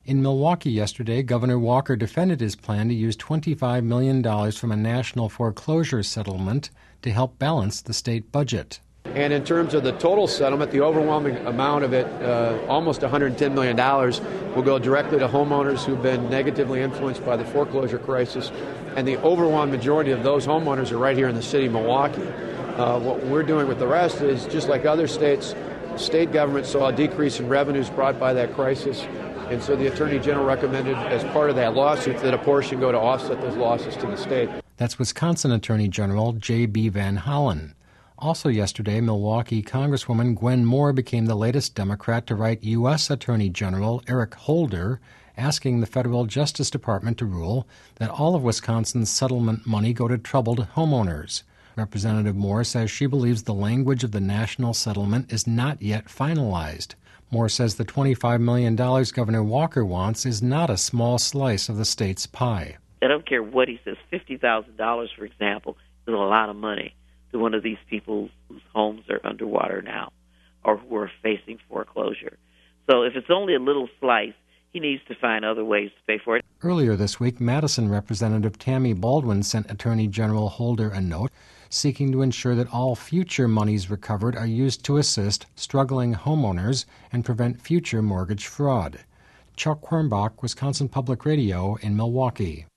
In Milwaukee yesterday, Governor Walker defended his plan to use $25 million from a national foreclosure settlement to help balance the state budget. And in terms of the total settlement, the overwhelming amount of it, almost $110 million, will go directly to homeowners who've been negatively influenced by the foreclosure crisis. And the overwhelming majority of those homeowners are right here in the city of Milwaukee. What we're doing with the rest is, just like other states, state governments saw a decrease in revenues brought by that crisis. And so the Attorney General recommended, as part of that lawsuit, that a portion go to offset those losses to the state. That's Wisconsin Attorney General J.B. Van Hollen. Also yesterday, Milwaukee Congresswoman Gwen Moore became the latest Democrat to write U.S. Attorney General Eric Holder, asking the Federal Justice Department to rule that all of Wisconsin's settlement money go to troubled homeowners. Representative Moore says she believes the language of the national settlement is not yet finalized. Moore says the $25 million Governor Walker wants is not a small slice of the state's pie. I don't care what he says. $50,000, for example, is a lot of money to one of these people whose homes are underwater now or who are facing foreclosure. So if it's only a little slice, he needs to find other ways to pay for it. Earlier this week, Madison Representative Tammy Baldwin sent Attorney General Holder a note seeking to ensure that all future monies recovered are used to assist struggling homeowners and prevent future mortgage fraud. Chuck Quirmbach, Wisconsin Public Radio in Milwaukee.